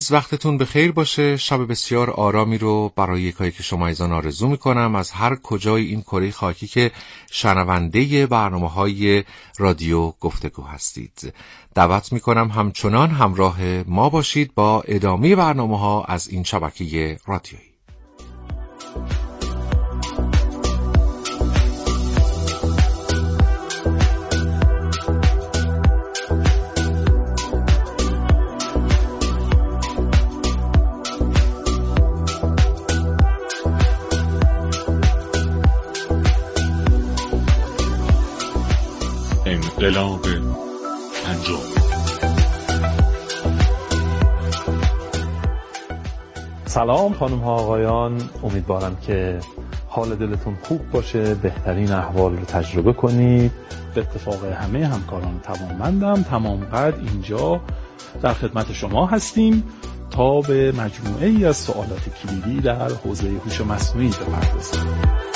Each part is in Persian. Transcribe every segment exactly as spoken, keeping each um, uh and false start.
وقتتون بخیر باشه. شب بسیار آرامی رو برای یکایی که شما ایزان آرزو میکنم از هر کجای این کره خاکی که شنونده برنامه‌های رادیو گفتگو هستید. دعوت میکنم همچنان همراه ما باشید با ادامه برنامه‌ها از این شبکه رادیویی. انقلاب پنجم. سلام خانم ها آقایان، امیدوارم که حال دلتون خوب باشه، بهترین احوال رو تجربه کنید. به اتفاق همه همکاران توانمندم تمام قد اینجا در خدمت شما هستیم تا به مجموعه ای از سوالات کلیدی در حوزه هوش مصنوعی بپردازیم.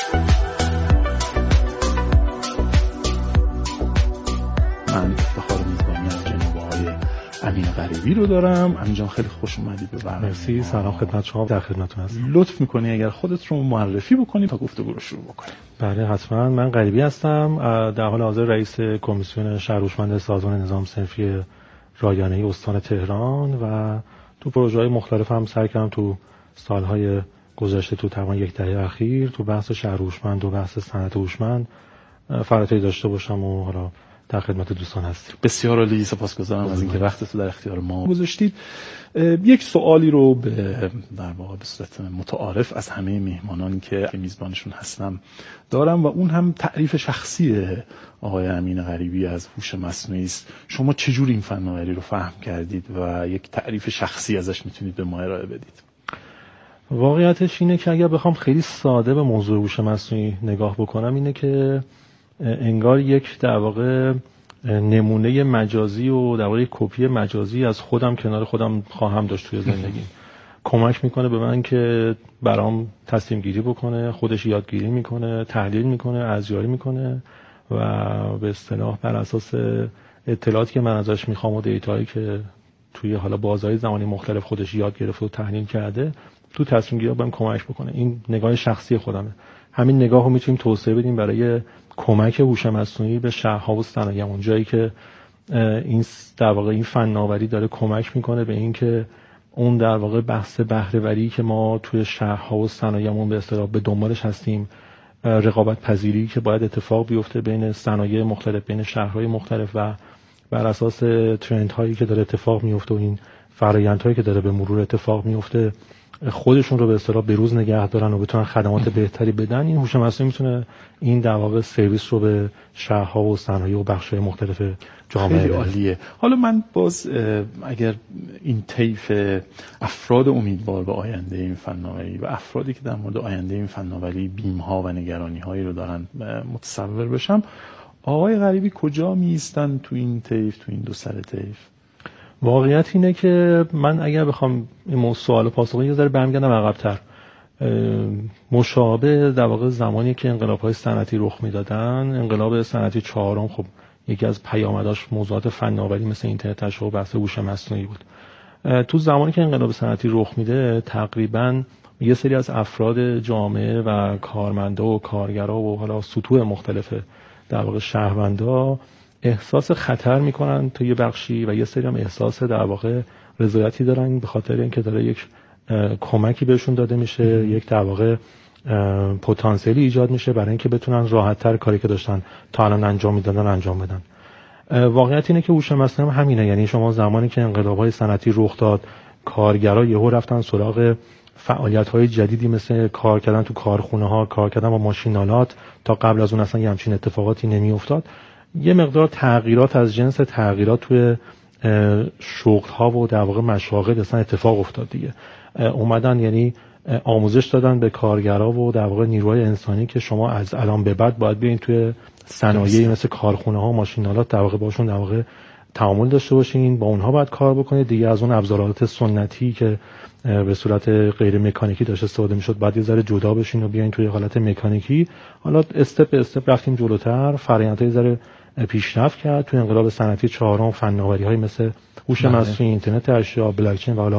من افتخار میزبانی از جناب آقای امین غریبی رو دارم. امین جان خیلی خوش اومدید به برنامه. مرسی. سلام خدمت شما، در خدمتتون هستم. لطف میکنی اگر خودت رو معرفی بکنی تا گفتگو رو شروع بکنیم. بله حتما. من غریبی هستم، در حال حاضر رئیس کمیسیون شهر هوشمند سازمان نظام صنفی رایانه‌ای استان تهران و تو پروژه‌های مختلف هم سعی کردم تو سالهای گذشته تو تقریبا یک دهه اخیر تو بحث شهر هوشمند و بحث صنعت هوشمند فعالیتی داشته باشم و حالا در خدمت دوستان هستیم. بسیار عالی، سپاسگزارم از اینکه وقتتون در اختیار ما گذاشتید. یک سوالی رو به در واقع به صورت متعارف از همه میهمانانی که میزبانشون هستم دارم و اون هم تعریف شخصی آقای امین غریبی از هوش مصنوعی است. شما چجور این فناوری رو فهم کردید و یک تعریف شخصی ازش میتونید به ما ارائه بدید؟ واقعیتش اینه که اگر بخوام خیلی ساده به موضوع هوش مصنوعی نگاه بکنم اینه که انگار یک در واقع نمونه مجازی و در واقع کپی مجازی از خودم کنار خودم خواهم داشت توی زندگی. کمک میکنه به من که برام تصمیم گیری بکنه، خودش یادگیری میکنه، تحلیل میکنه، ارزیابی میکنه و به اصطلاح بر اساس اطلاعاتی که من ازش میخوام و دیتایی که توی حالا بازهای زمانی مختلف خودش یاد گرفته و تحلیل کرده تو تصمیم گیری بهم کمک بکنه. این نگاه شخصی خودمه. همین نگاه رو میتونیم توسعه بدیم برای کمک هوش مصنوعی به شهرها و صنایعمون، جایی که این در واقع این فناوری داره کمک میکنه به این که اون در واقع بحث بهره‌وری که ما توی شهرها و صنایعمون به اصطلاح به دنبالش هستیم، رقابت پذیری که باید اتفاق بیفته بین صنایع مختلف، بین شهرهای مختلف و بر اساس ترندهایی که داره اتفاق میفته و این فرآیندهایی که داره به مرور اتفاق میفته خودشون رو به اصطلاح بروز نگه دارن و بتونن خدمات بهتری بدن. این هوش مصنوعی میتونه این در واقع سرویس رو به شهرها و صنایع و بخش‌های مختلف جامعه خیلی عالیه. حالا من باز اگر این طیف افراد امیدوار به آینده این فناوری و افرادی که در مورد آینده این فناوری بیم‌ها و نگرانی‌هایی رو دارن متصور بشم، آقای غریبی کجا میستن تو این طیف، تو این دو سر طیف؟ واقعیت اینه که من اگر بخوام این سوال پاسخ یه ذره برمیگردم عقب‌تر، مشابه در واقع زمانی که انقلاب‌های صنعتی رخ میدادن، انقلاب صنعتی چهارم خب یکی از پیامداش موضوعات فناوری مثل اینترنت تشابه و بحث هوش مصنوعی بود. تو زمانی که انقلاب صنعتی رخ میده تقریباً یه سری از افراد جامعه و کارمندا و کارگرا و حالا سطوح مختلف در واقع شهروندا احساس خطر میکنن تو یه بخشی و یه سری هم احساس در واقع رضایتی دارن به خاطر اینکه داره یک کمکی بهشون داده میشه، یک در واقع پتانسیلی ایجاد میشه برای اینکه بتونن راحت‌تر کاری که داشتن تا الان انجام میدادن انجام بدن. واقعیت اینه که هوش مصنوعی همینه، یعنی شما زمانی که انقلاب‌های صنعتی رخ داد کارگرا یهو رفتن سراغ فعالیت‌های جدیدی مثل کار کردن تو کارخونه‌ها، کار کردن با ماشین‌آلات. تا قبل از اون اصلا یه همچین اتفاقاتی نمی‌افتاد. یه مقدار تغییرات از جنس تغییرات توی شغل‌ها و در واقع مشاغل اصلا اتفاق افتاد دیگه. اومدن یعنی آموزش دادن به کارگرا و در واقع نیروهای انسانی که شما از الان به بعد باید بیاین توی صنایعی مثل کارخونه‌ها و ماشین‌آلات در واقع باشون در واقع تعامل داشته باشین، با اونها باید کار بکنید دیگه. از اون ابزارات سنتی که به صورت غیر مکانیکی داشته استفاده میشد بعد یه ذره جدا بشین و بیاین توی حالت مکانیکی. حالا استپ به استپ رفتیم جلوتر، فرآیندهای ذره پیشرفت کرد. توی انقلاب صنعتی چهارم فناوری‌های مثل هوش مصنوعی، اینترنت اشیا، بلاکچین و حالا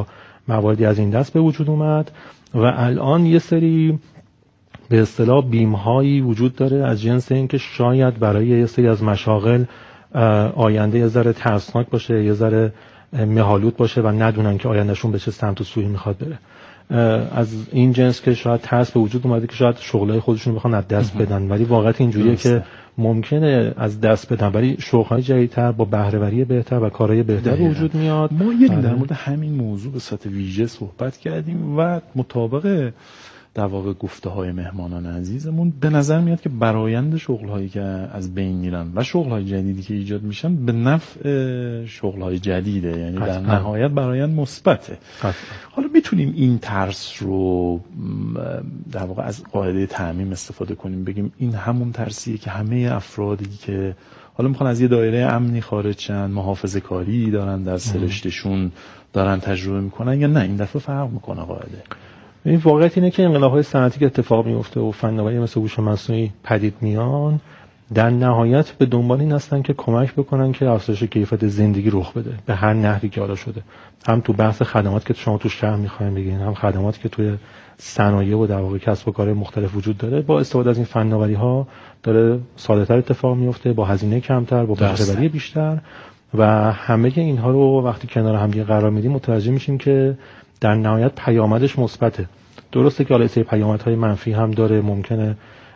مواردی از این دست به وجود اومد و الان یه سری به اصطلاح بیم‌هایی وجود داره از جنس این که شاید برای یه سری از مشاغل آینده یه ذره ترسناک باشه، یه ذره مه‌آلود باشه و ندونن که آیندهشون به چه سمت و سویی میخواد بره. از این جنس که شاید ترس به وجود اومده که شاید شغلای خودشون بخوان از دست بدن، ولی واقعیت اینجوریه که ممکنه از دست بدن ولی شغل‌های جدیدتر با بهره‌وری بهتر و کارهای بهتر به وجود میاد. ما یه در مورد همین موضوع به صورت ویژه صحبت کردیم و مطابق در واقع گفته های مهمانان عزیزمون به نظر میاد که برآیند شغل‌هایی که از بین میرن و شغل‌های جدیدی که ایجاد میشن به نفع شغل‌های جدیده، یعنی در نهایت برآیند مثبته. حالا میتونیم این ترس رو در واقع از قاعده تعمیم استفاده کنیم، بگیم این همون ترسیه که همه افرادی که حالا میخوان از یه دایره امنی خارج شن، محافظه کاری دارن در سرشتشون دارن تجربه میکنن، یا نه این دفعه فرق میکنه قاعده؟ این واقعیت اینه که انقلاب‌های صنعتی که اتفاق میفته و فناوری مثل هوش مصنوعی پدید میان، در نهایت به دنبال این هستن که کمک بکنن که افزایش کیفیت زندگی رخ بده به هر نحوی که حالا شده، هم تو بحث خدمات که شما تو شهر می‌خواید بگین، هم خدماتی که توی صنایع و در واقع کسب و کارهای مختلف وجود داره. با استفاده از این فناوری‌ها داره ساده‌تر اتفاق میفته، با هزینه کمتر، با بهره‌وری بیشتر، و همه اینها رو وقتی کنار هم دیگه قرار میدیم متوجه میشیم که در نهایت پیامدش مثبته. درسته که حالا سری پیامدهای منفی هم داره، ممکنه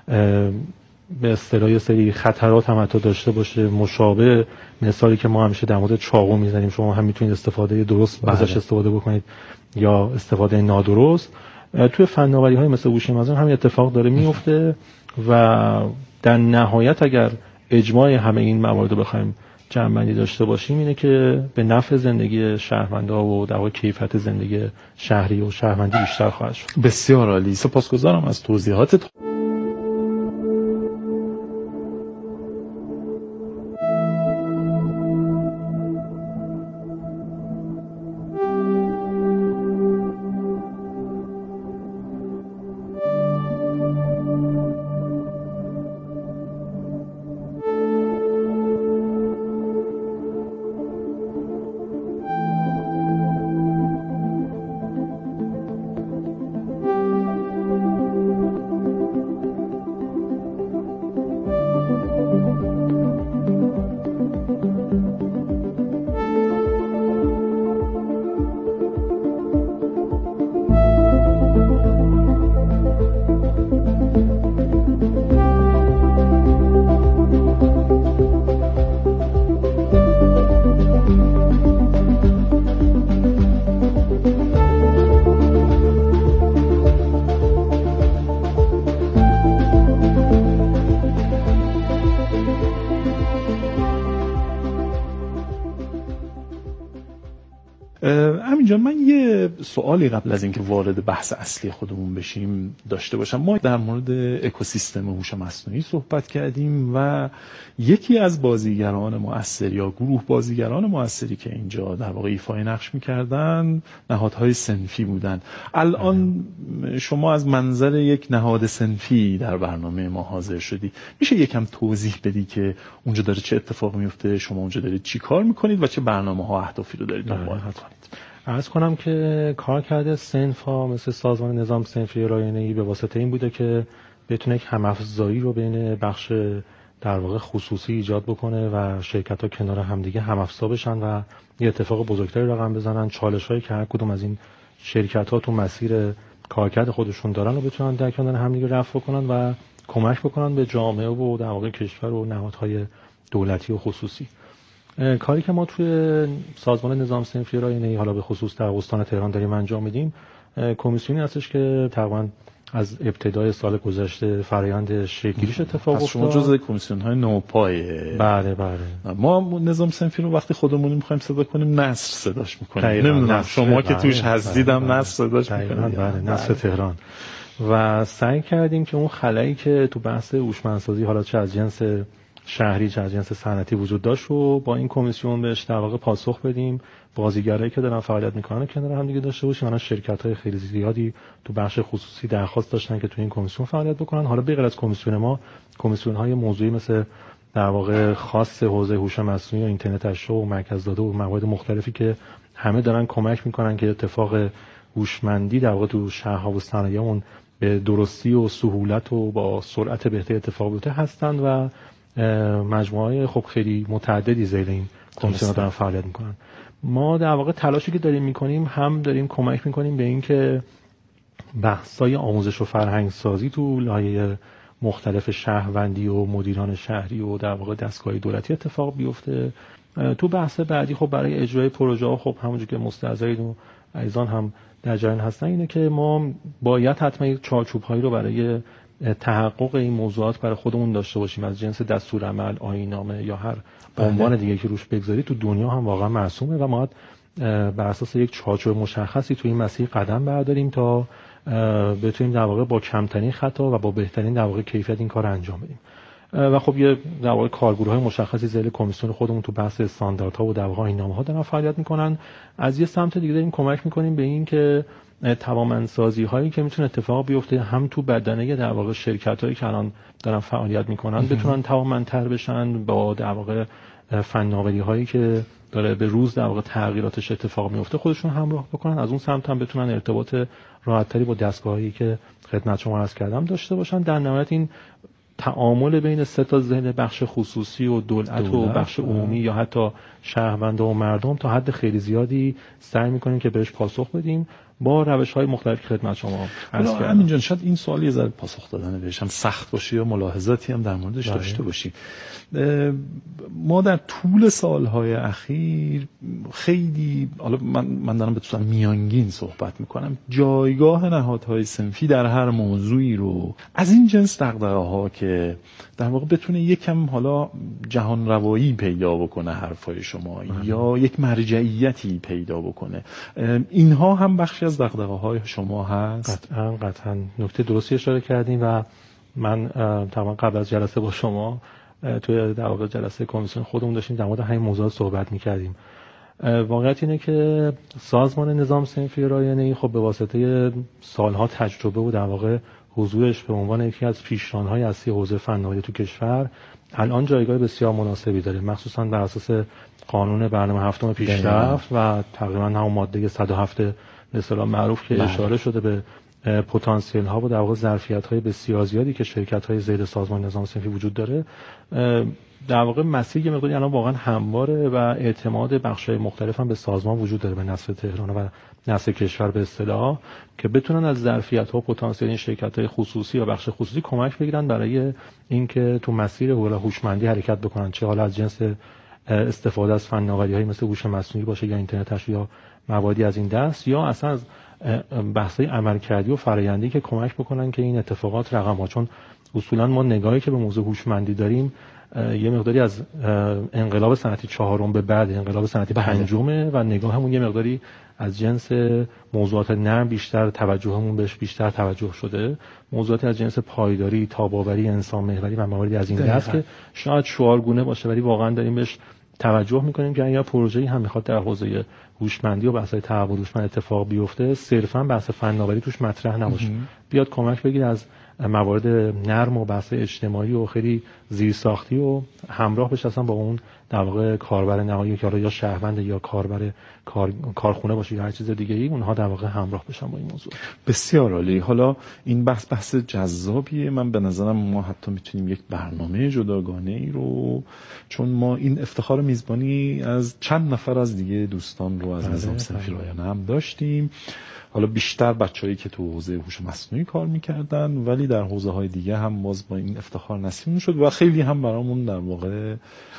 به اصطلاح یه سری خطرات هم حتی داشته باشه، مشابه مثالی که ما همیشه در مورد چاقو میزنیم، شما هم میتونید استفاده درست ازش استفاده بکنید یا استفاده نادرست. توی فناوری‌های مثل هوش مصنوعی همین اتفاق داره میفته و در نهایت اگر اجماع همه این موارد رو بخوایم جمع‌بندی داشته باشیم اینه که به نفع زندگی شهروندها و در واقع کیفیت زندگی شهری و شهروندی بیشتر خواهد شد. بسیار عالی، سپاسگزارم از توضیحاتت. همینجا من یه سوالی قبل از اینکه وارد بحث اصلی خودمون بشیم داشته باشم. ما در مورد اکوسیستم هوش مصنوعی صحبت کردیم و یکی از بازیگران مؤثر یا گروه بازیگران مؤثری که اینجا در واقع ایفای نقش می‌کردن نهادهای صنفی بودن. الان شما از منظر یک نهاد صنفی در برنامه ما حاضر شدی، میشه یکم توضیح بدی که اونجا داره چه اتفاقی میفته، شما اونجا دارید چی کار میکنید و چه برنامه‌ها و اهدافی رو دارید دنبال میکنید؟ عرض کنم که کار کرده صنف‌ها مثل سازمان نظام صنفی رایانه‌ای به واسطه این بوده که بتونه یک هم‌افزایی رو بین بخش در واقع خصوصی ایجاد بکنه و شرکت‌ها کنار همدیگه هم‌افزا بشن و یه اتفاق بزرگتری رقم بزنن. چالش‌هایی که هر کدوم از این شرکت‌ها تو مسیر کارکرد خودشون دارن رو بتونن در کنار همدیگه رفع کنن و کمک بکنن به جامعه و در واقع کشور و نهادهای دولتی و خصوصی. کاری که ما توی سازمان نظام صنفی رایانه‌ای حالا به خصوص در استان تهران داریم انجام میدیم، کمیسیونی هستش که تقریباً از ابتدای سال گذشته فرآیند شکل‌گیریش اتفاق افتاد. شما جزء کمیسیون‌های نوپای. بله بله. ما نظام صنفی رو وقتی خودمون می‌خوایم صدا کنیم نصر صداش می‌کنیم. نمیدونم شما که توش هستیدم نصر صداش می‌کنید. بله نصر تهران. و سعی کردیم که اون خلایی که تو بحث هوشمندسازی حالا چه از جنس شهری چه از جنس صنعتی وجود داشت رو با این کمیسیون بهش در واقع پاسخ بدیم. بازیگرایی که دارن فعالیت میکنن کنار هم دیگه داشته باشیم. الان شرکت‌های خیلی زیادی تو بخش خصوصی درخواست داشتن که تو این کمیسیون فعالیت بکنن. حالا به غیر از کمیسیون ما، کمیسیون‌های موضوعی مثل در واقع خاص حوزه هوش مصنوعی و اینترنت اشیا و مرکز داده و موارد مختلفی که همه دارن کمک میکنن که اتفاق هوشمندی در واقع تو شهرها و صنایعمون به درستی و سهولت و با سرعت بهتری اتفاق بیفته هستند و مجموعه خب خیلی متعددی زیر این کمیسیون دارن فعالیت میکنن. ما در واقع تلاشی که داریم میکنیم هم داریم کمک میکنیم به این که بحث‌های آموزش و فرهنگ سازی تو لایه مختلف شهروندی و مدیران شهری و در واقع دستگاه دولتی اتفاق بیفته. تو بحث بعدی خب برای اجرای پروژه ها خب همونجوری که مستحضرید و عزیزان هم در جریان هستن اینه که ما باید حتما یک چارچوب هایی رو برای تحقق این موضوعات برای خودمون داشته باشیم، از جنس دستورالعمل، آیین‌نامه یا هر عنوان دیگه که روش بگذاری تو دنیا هم واقعا مرسومه و ما بر اساس یک چارچوب مشخصی تو این مسیر قدم برداریم تا بتونیم در واقع با کمترین خطا و با بهترین در واقع کیفیت این کار انجام بدیم. و خب یه در واقع کارگروهای مشخصی زیر کمیسیون خودمون تو بحث استانداردها و در واقع آیین‌نامه‌ها دارن فعالیت میکنن. از یه سمت دیگه داریم کمک میکنیم به این که توانمندسازی هایی که میتونه اتفاق بیفته هم تو بدنه در واقع شرکتایی که الان دارن فعالیت میکنن بتونن توانمندتر بشن، با در واقع فناوری هایی که داره به روز در واقع تغییراتش اتفاق میفته خودشون همراه بکنن. از اون سمت هم بتونن ارتباط راحت‌تری با دستگاهایی که خدمت شما عرض کردم داشته باشن. در نهایت این تعامل بین سه تا ذهن، بخش خصوصی و دولت, دولت و بخش عمومی یا حتی شهروندا و مردم، تا حد خیلی زیادی سعی می‌کنیم که بهش پاسخ بدیم با روش‌های مختلفی خدمت شما عرض کردم. همین جان شاید این سوالی ذره پاسخ دادن بهش هم سخت باشه یا ملاحظاتی هم در موردش داشته باشیم. ما در طول سالهای اخیر خیلی، حالا من من دارم به صورت میانگین صحبت میکنم، جایگاه نهادهای صنفی در هر موضوعی رو از این جنس دغدغه‌ها که در واقع بتونه یکم حالا جهان روایی پیدا بکنه حرفای شما اه. یا یک مرجعیتی پیدا بکنه، اینها هم بخشی از دغدغه‌های شما هست. قطعاً قطعاً نکته درستی اشاره کردین و من تمام قبل از جلسه با شما توی در واقع جلسه کمیسیون خودمون داشتیم در مورد همین موضوع صحبت می‌کردیم. واقعیت اینه که سازمان نظام صنفی رایانه‌ای خب به واسطه سالها تجربه و در واقع حضورش به عنوان یکی از پیشران‌های اصلی حوزه فناوری تو کشور الان جایگاه بسیار مناسبی داره، مخصوصاً بر اساس قانون برنامه هفتم پیشرفت و تقریباً همون ماده صد و هفت به اصطلاح معروف که اشاره شده به پتانسیل ها و در واقع ظرفیت های بسیار زیادی که شرکت های زیر سازمان نظام صنفی وجود داره. در واقع مسیر یه مقداری الان واقعا همواره و اعتماد بخش های مختلف هم به سازمان وجود داره، به نصف تهران و نصف کشور به اصطلاح، که بتونن از ظرفیت ها و پتانسیل این شرکت های خصوصی و بخش خصوصی کمک بگیرن برای اینکه تو مسیر هوشمندی حرکت بکنن، چه حالا از جنس استفاده از فناوری های مثل هوش مصنوعی باشه یا اینترنت یا موادی از این دست، یا اصلا از بحث‌های عملکردی و فرآیندی که کمک بکنن که این اتفاقات رقم‌ها، چون اصولا ما نگاهی که به موضوع هوشمندی داریم یه مقداری از انقلاب صنعتی چهارم به بعد انقلاب صنعتی پنجمه و نگاهمون یه مقداری از جنس موضوعات نرم بیشتر توجهمون بهش بیشتر توجه شده، موضوعات از جنس پایداری، تاب‌آوری، انسان محوری و مواردی از این دست که شاید شعارگونه باشه ولی واقعا داریم بهش توجه میکنیم که اگر پروژه‌ای هم میخواد در حوزه هوشمندی و بحث‌های تحول هوشمند اتفاق بیفته صرفاً بحث فناوری توش مطرح نباشه، بیاد کمک بگیره از موارد نرم و بحث اجتماعی و خیلی زیرساختی و همراه بشه اصلا با اون در واقع کاربر نهایی که یا شهروند یا کاربر کار، کارخونه باشه یا هر چیز دیگه ای، اونها در واقع همراه بشن با این موضوع. بسیار عالی. حالا این بحث بحث جذابیه، من به نظرم ما حتی میتونیم یک برنامه جداگانه ای رو، چون ما این افتخار میزبانی از چند نفر از دیگه دوستان رو از نظام صنفی رایانه هم داشتیم، حالا بیشتر بچه‌ای که تو حوزه هوش مصنوعی کار می‌کردن ولی در حوزه‌های دیگه هم باز با این افتخار نصیب شد و خیلی هم برامون در واقع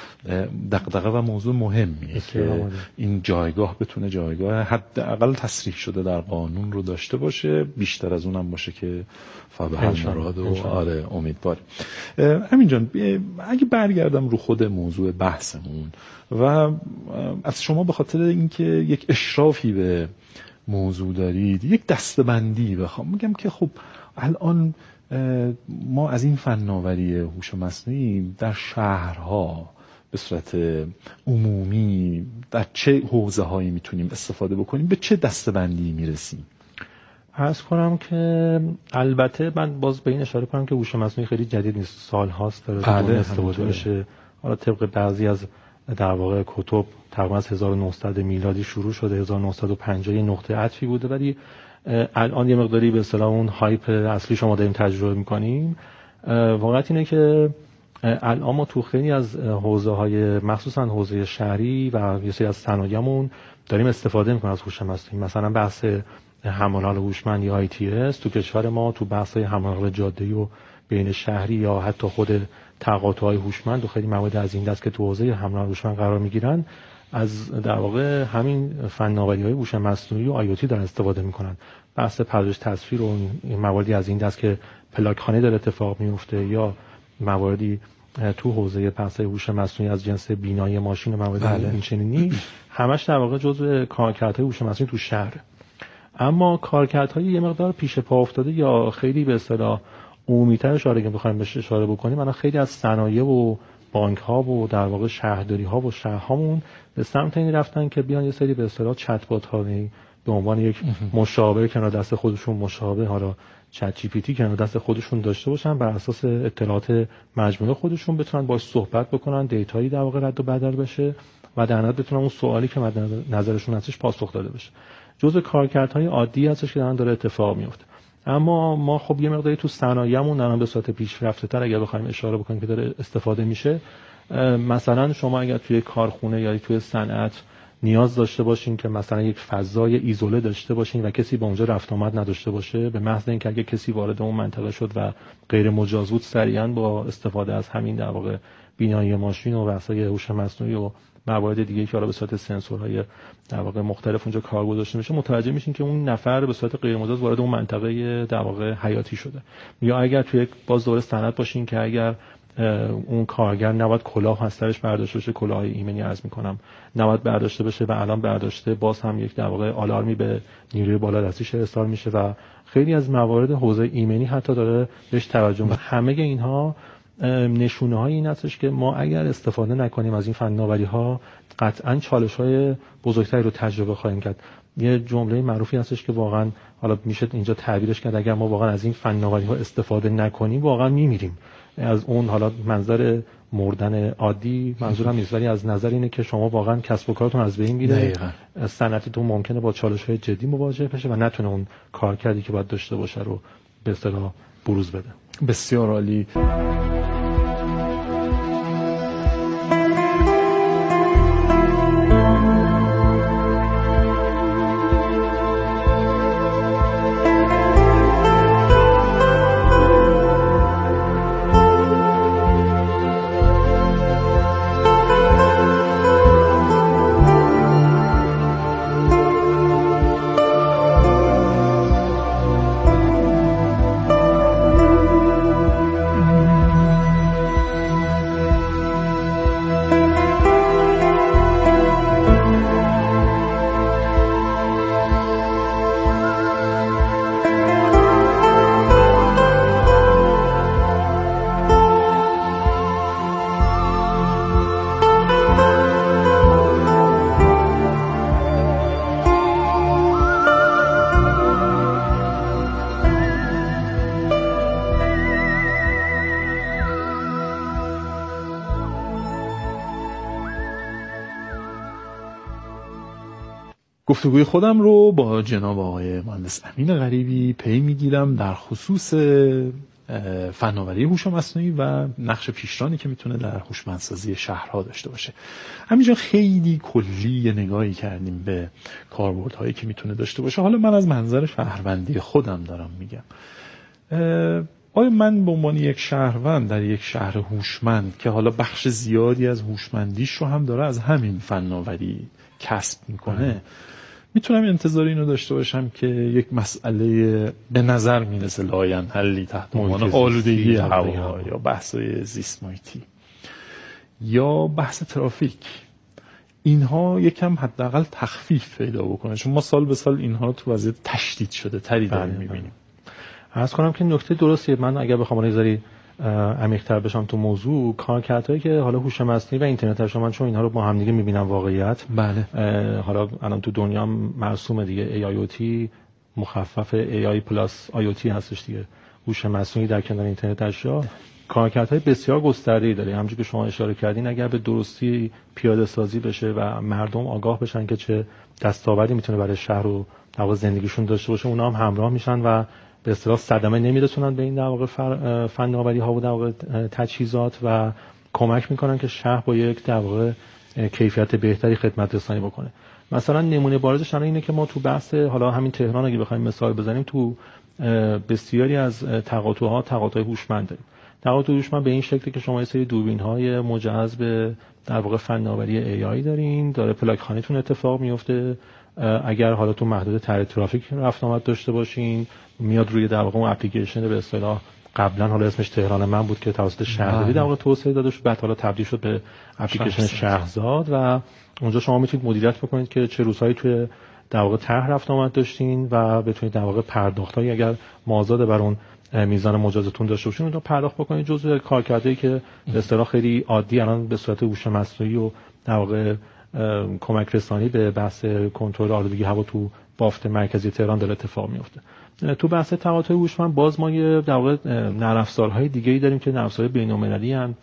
دغدغه و موضوع مهمیه که این جایگاه بتونه جایگاه حداقل تصریح شده در قانون رو داشته باشه، بیشتر از اونم باشه که فبحل مراد و آره امیدواریم. همین جان اگه برگردم رو خود موضوع بحثمون و از شما به خاطر اینکه یک اشرافی به موضوع دارید یک دسته‌بندی بخوام میگم که خب الان ما از این فناوری هوش مصنوعی در شهرها به صورت عمومی در چه حوزه‌هایی میتونیم استفاده بکنیم، به چه دسته‌بندی میرسیم؟ عرض کنم که البته من باز به این اشاره کنم که هوش مصنوعی خیلی جدید نیست، سال هاست داره بله استفاده بشه. حالا طبق بعضی از در واقع کتب تقریبا از هزار و نهصد میلادی شروع شده، هزار و نهصد و پنجاه نقطه عطفی بوده، ولی الان یه مقداری به اصطلاح اون هایپ اصلی شما داریم تجربه می‌کنیم. واقعیت اینه که الان ما تو خیلی از حوزه‌های مخصوصا حوزه شهری و یه سری از صنایعمون داریم استفاده می‌کنیم از هوش مصنوعی. مثلا بحث حمل و نقل هوشمند یا آی تی اس تو کشور ما تو بحث‌های حمل و نقل جاده‌ای و بین شهری یا حتی خود تقاطع‌های هوشمند و خیلی مواد از این دست که تو حوزه حمل و نقل هوشمند قرار می‌گیرن، از در واقع همین فناوری‌های هوش مصنوعی و آی او تی دارن استفاده می‌کنن. بحث پردازش تصویر و مواردی از این دست که پلاک‌خانه داره اتفاق میفته، یا مواردی تو حوزه بحث هوش مصنوعی از جنس بینایی ماشین و موارد این چنینی، همش در واقع جزء کارکردهای هوش مصنوعی تو شهر. اما کارکردهای یه مقدار پیش پا افتاده یا خیلی به اصطلاح عمومی‌تر اشاره که بخوایم بهش اشاره بکنیم، الان خیلی از صنایع و بانک‌ها و در واقع شهرداری‌ها و شهرهامون به سمت این رفتن که بیان یه سری به اصطلاح چت بات‌ها به عنوان یک مشاور کنار دست خودشون، مشابه حالا چت جی پی تی کنار دست خودشون داشته باشن، بر اساس اطلاعات مجموعه خودشون بتونن باهاش صحبت بکنن، دیتایی در واقع رد و بدل بشه و در نهایت بتونن اون سوالی که مد نظرشون هستش پاسخ داده بشه. جزء کارکردهای عادی هستش که دارن داره اتفاق میفته. اما ما خب یه مقداری تو صنایعمون دارن به صورت پیشرفته‌تر اگر بخوایم اشاره بکنیم که داره استفاده میشه. مثلا شما اگر توی کارخونه یا توی صنعت نیاز داشته باشین که مثلا یک فضای ایزوله داشته باشین و کسی به اونجا رفت آمد نداشته باشه، به محض اینکه اگه کسی وارد اون منطقه شد و غیر مجاز بود، سریعا با استفاده از همین در واقع بینایی ماشین و وسایل هوش مصنوعی و موارد دیگه که حالا به صورت سنسورهای در واقع مختلف اونجا کار گذاشته میشه، متوجه میشین که اون نفر به صورت غیر مجاز وارد اون منطقه در واقع حیاتی شده. یا اگر توی باز دوره صنعت باشین که اگر اون کارگر نباید کلاه از سرش برداشته بشه، کلاه ایمنی عرض میکنم نباید برداشته بشه و الان برداشته، باز هم یک در واقع آلارمی به نیروی بالادستیش ارسال میشه و خیلی از موارد حوزه ایمنی حتی داره بهش توجه میشه. همه اینها نشونه های این هستش که ما اگر استفاده نکنیم از این فناوری ها، قطعا چالش های بزرگتری رو تجربه خواهیم کرد. یه جمله معروفی هستش که واقعا حالا میشه اینجا تعبیرش کرد، اگر ما واقعا از این فناوری ها استفاده نکنیم واقعا میمیریم. از اون حالا منظر مردن عادی منظورم نیست، ولی از نظر اینه که شما واقعا کسب و کارتون از بین میره، صنعتتون ممکنه با چالش‌های جدی مواجه بشه و نتونه اون کارکردی که باید داشته باشه رو به اصطلاح بروز بده. بسیار عالی. گفتگوی خودم رو با جناب آقای مهندس امین غریبی پی میگیرم در خصوص فناوری هوش مصنوعی و نقش پیشرانی که میتونه در هوشمندسازی شهرها داشته باشه. همینجا خیلی کلی نگاهی کردیم به کاربردهایی که میتونه داشته باشه. حالا من از منظر شهروندی خودم دارم میگم. آیا من به عنوان یک شهروند در یک شهر هوشمند که حالا بخش زیادی از هوشمندیش رو هم داره از همین فناوری کسب میکنه، میتونم انتظار اینو داشته باشم که یک مسئله به نظر میرسه لاینحلی تحت عنوان آلودگی هوا یا بحث‌های زیست محیطی یا بحث ترافیک، اینها یکم حداقل تخفیف پیدا بکنه، چون ما سال به سال اینها تو وضعیت تشدید شده تری داریم میبینیم. عرض کنم که نکته درستیه. من اگر بخوام یه ذره عمیق‌تر بشم تو موضوع، کارکردهایی که حالا هوش مصنوعی و اینترنت اشیا، من چون اینها رو با هم دیگه می‌بینم واقعیت، بله حالا الان تو دنیا مرسومه دیگه، ای آی او تی مخفف ای آی پلاس آی او تی هستش دیگه. هوش مصنوعی در کنار اینترنت اشیا کارکردهای بسیار گسترده‌ای داره. همونجوری که شما اشاره کردین اگر به درستی پیاده سازی بشه و مردم آگاه بشن که چه دستاوردی میتونه برای شهر و در واقع زندگیشون داشته باشه، اونا هم همراه میشن و به اصطلاح صدمه نمیرسونن به این در واقع فناوری‌ها و در واقع تجهیزات و کمک میکنن که شهر با یک در واقع کیفیت بهتری خدمت رسانی بکنه. مثلا نمونه بارزش الان اینه که ما تو بحث حالا همین تهران اگه بخوایم مثال بزنیم، تو بسیاری از تقاطع‌ها تقاطع هوشمند داریم. تقاطع هوشمند به این شکلی که شما یه سری دوربین‌های مجهز به در واقع فناوری ای آی دارین، داره پلاک خانیتون اتفاق میفته. اگر حالا تو محدود طرح ترافیک رفت آمد داشته باشین، میاد روی در واقع اون اپلیکیشن به اصطلاح قبلا حالا اسمش تهران من بود که توسط شهرداری در واقع توسعه داده شد، بعد حالا تبدیل شد به اپلیکیشن شهرزاد و اونجا شما میتونید مدیریت بکنید که چه روزهایی توی در واقع طرح رفت آمد داشتین و بتونید در واقع پرداختایی اگر مازاد بر اون میزان مجازتون داشته باشین اون رو پرداخت بکنید. جزء کارکردهایی که به اصطلاح خیلی عادی الان به صورت هوش مصنوعی و در واقع کمک رسانی به بحث کنترل آلودگی هوا تو بافت مرکزی تهران داره اتفاق میفته. تو بحث تقاطع هوشمند باز ما یه در واقع نرم افزارهای دیگه‌ای داریم که نرم افزارهای بین‌المللی ان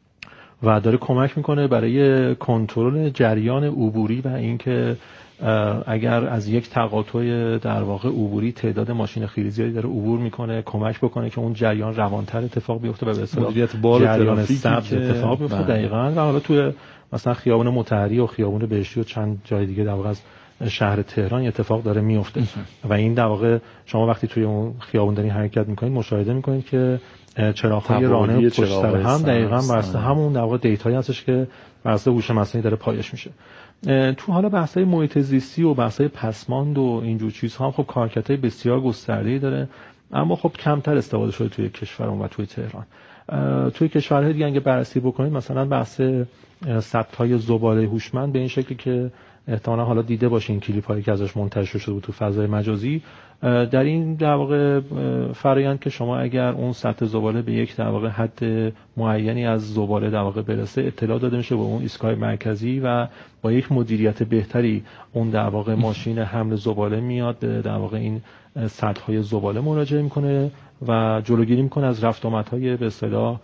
و داره کمک میکنه برای کنترل جریان عبوری و اینکه اگر از یک تقاطع در واقع عبوری تعداد ماشین خیلی زیادی داره عبور میکنه، کمک بکنه که اون جریان روانتر اتفاق بیفته و به اصطلاح جریان سبز اتفاق بیفته. دقیقاً. و حالا توی مثلا خیابون مطهری و خیابون بهشتی و چند جای دیگه در واقع از شهر تهران اتفاق داره میفته و این در واقع شما وقتی توی اون خیابون دارین حرکت میکنید مشاهده میکنید که چراغ‌های رانه پشت سر هم دقیقاً واسه همون در واقع دیتایی هستش که واسه هوش مصنوعی داره پایش میشه. تو حالا بحث‌های محیط زیستی و بحث‌های پسماند و اینجور چیزها هم خب کارکردهای بسیار گسترده‌ای داره، اما خب کمتر استفاده شده توی کشورمون و توی تهران. توی کشورهای دیگه اگه بررسی بکنید مثلا بحث سطح‌های زباله هوشمند به این شکلی که احتمالاً حالا دیده باشین کلیپ‌هایی که ازش منتشر شده بود تو فضای مجازی، در این در واقع فرآیند که شما اگر اون سطح زباله به یک در واقع حد معینی از زباله در واقع برسه اطلاع داده میشه به اون ایستگاه مرکزی و با یک مدیریت بهتری اون در واقع ماشین حمل زباله میاد به در واقع این سطح‌های زباله مراجعه میکنه و جلوگیری میکنه از رفت آمدهای به اصطلاح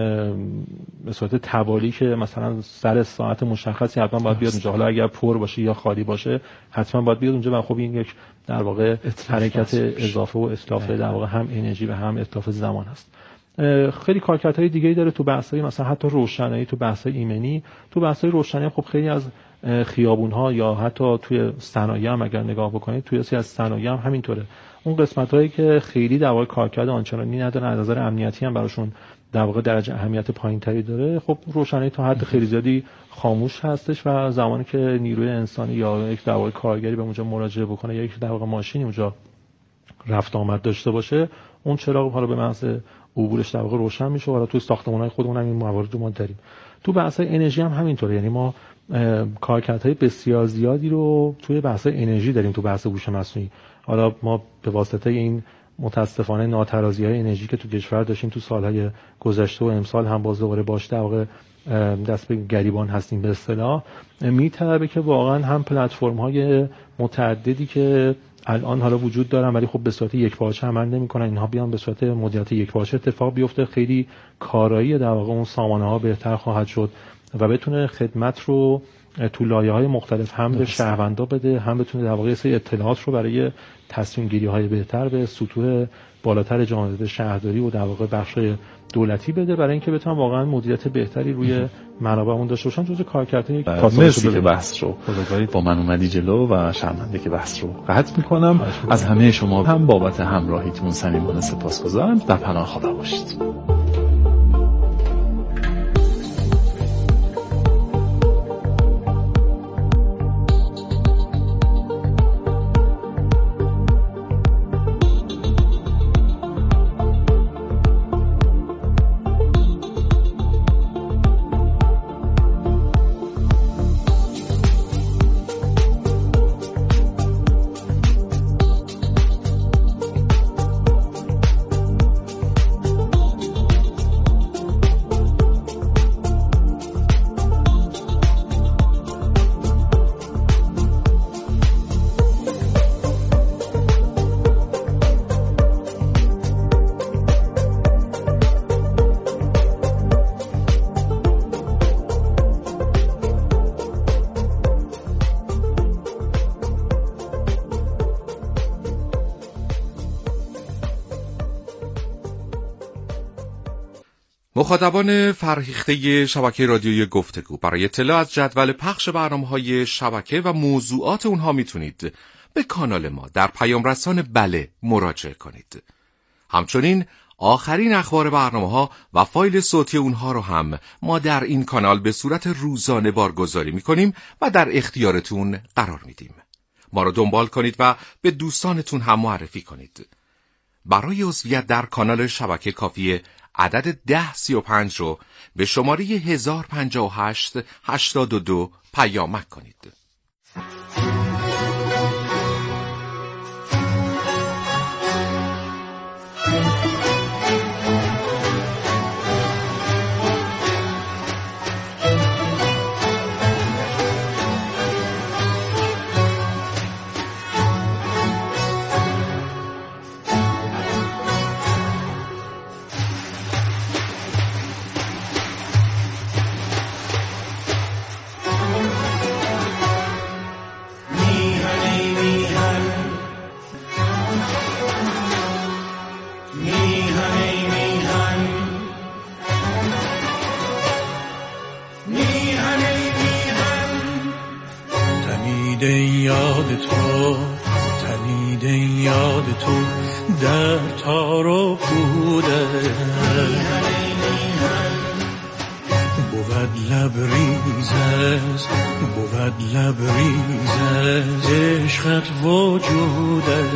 به صورت توالی که مثلا سر ساعت مشخصی حتما باید بیاد اونجا، حالا اگر پر باشه یا خالی باشه حتما باید بیاد اونجا و خب این یک در واقع حرکت اضافه و اتلاف در واقع هم انرژی و هم اتلاف زمان هست. خیلی کارکردهای دیگه‌ای داره تو بحث‌های مثلا حتی روشنایی، تو بحث‌های ایمنی، تو بحث‌های روشنایی خب خیلی از خیابون‌ها یا حتی توی صنایع هم اگر نگاه بکنید توی سری از صنایع هم همینطوره. اون قسمت‌هایی که خیلی در واقع کارکرد آنچنانی نداره از نظر امنیتی هم براشون در واقع درجه اهمیت پایین‌تری داره، خب روشنایی تا حد خیلی زیادی خاموش هستش و زمانی که نیروی انسانی یا یک در واقع کارگری به اونجا مراجعه بکنه یا یک در واقع ماشینی اونجا رفت آمد داشته باشه اون چراغ حالا به محض عبورش در واقع روشن میشه. حالا توی ساختمان‌های خودمون هم این موارد رو ما داریم. تو بحث انرژی هم همینطوره، یعنی ما کارکردهای بسیار زیادی رو توی بحث انرژی داریم تو بحث هوش مصنوعی. حالا ما به واسطه این متاسفانه ناترازی‌های انرژی که تو کشور داشتیم تو سالهای گذشته و امسال هم باز دوباره باش در واقع دست به گریبان هستیم به اصطلاح، میطلبه که واقعا هم پلتفرم‌های متعددی که الان حالا وجود دارن ولی خب به صورت یکپارچه عمل نمی‌کنن، اینها بیان به صورت مدیریت یکپارچه اتفاق بیفته، خیلی کارایی در واقع اون سامانه‌ها بهتر خواهد شد و بتونه خدمت رو تو لایه‌های مختلف هم به شهروندا بده، هم بتونه در واقع سری اطلاعات رو برای تصمیم گیری‌های بهتر به سطوح بالاتر جامعه شهرداری و در واقع بخش‌های دولتی بده برای اینکه بتونن واقعا مدیریت بهتری روی منابعمون داشته باشن. جزء کارکردهای مرسی که بحث رو با من اومدی جلو و شرمنده که بحث رو قطع می‌کنم. از همه شما هم بابت همراهیتون صمیمانه سپاسگزارم. در پناه خدا باشید. مخاطبان فرهیخته شبکه رادیویی گفتگو، برای اطلاع از جدول پخش برنامه‌های شبکه و موضوعات اونها میتونید به کانال ما در پیام رسان بله مراجعه کنید. همچنین آخرین اخبار برنامه‌ها و فایل صوتی اونها رو هم ما در این کانال به صورت روزانه بارگذاری میکنیم و در اختیارتون قرار میدیم. ما رو دنبال کنید و به دوستانتون هم معرفی کنید. برای عضویت در کانال شبکه کافیه عدد ده سی و پنج رو به شماره هزار و پنجاه و هشت هشتاد و دو پیامک کنید. یاد تو تنیده یاد تو در تار و پوده بود لبریزز بود لبریزز عشقت وجوده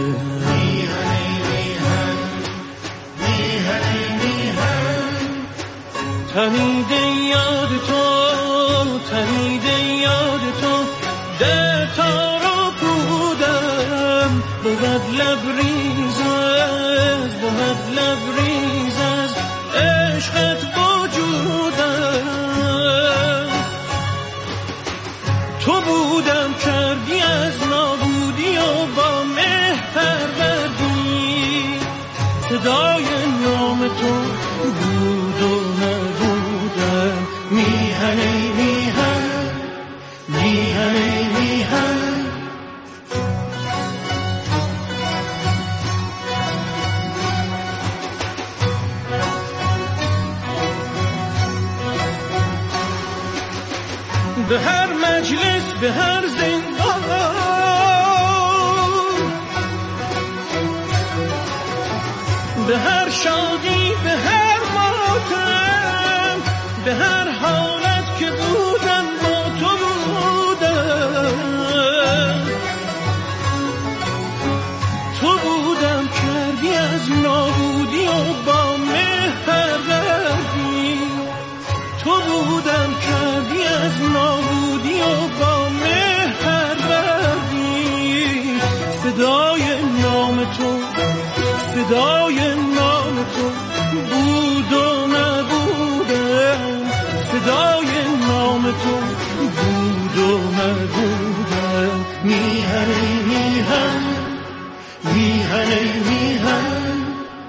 تنیده یاد تو تنیده یاد تو در تار و پودم بود لبریز از بود لبریز از عشقت وجودم تو بودم کردی از نابودی و با مهر پروردی صدای نام تو بود و نبودم میهنه میهن میهنه میهن به هر مجلس به هر زندان به هر شادی به هر ماتم به هر حالت که بودم با تو بودم تو بودم کردی از نابودی و با مهر پروردی تو بودم کردی از نابودی و با مهر پروردی فدای نام تو فدای نام تو بود و نبودم فدای نام تو بود و نبودم میهنه میهن میهنه میهن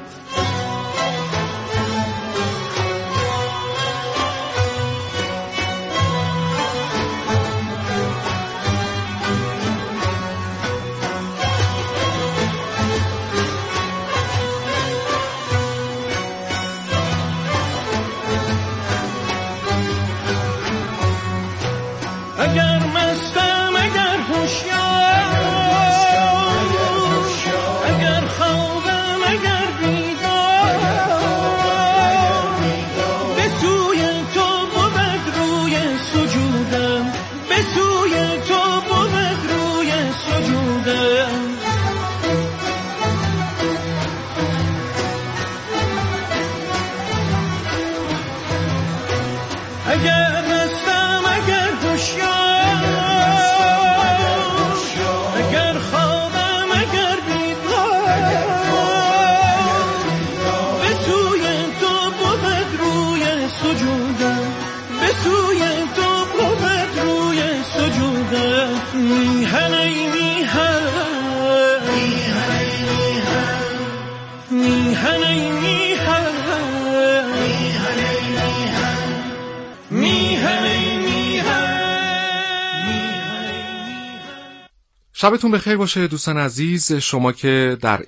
اگر مستم اگر هوشیار اگر خوابم اگر بیدار به سوی تو بود روی سجودم به سوی تو بود روی سجودم اگر مستم اگر هوشیار اگر خوابم اگر بیدار به سوی تو بود روی سجودم به سوی تو بود روی سجودم میهنه میهن میهنه میهن شبتون بخیر باشه دوستان عزیز. شما که در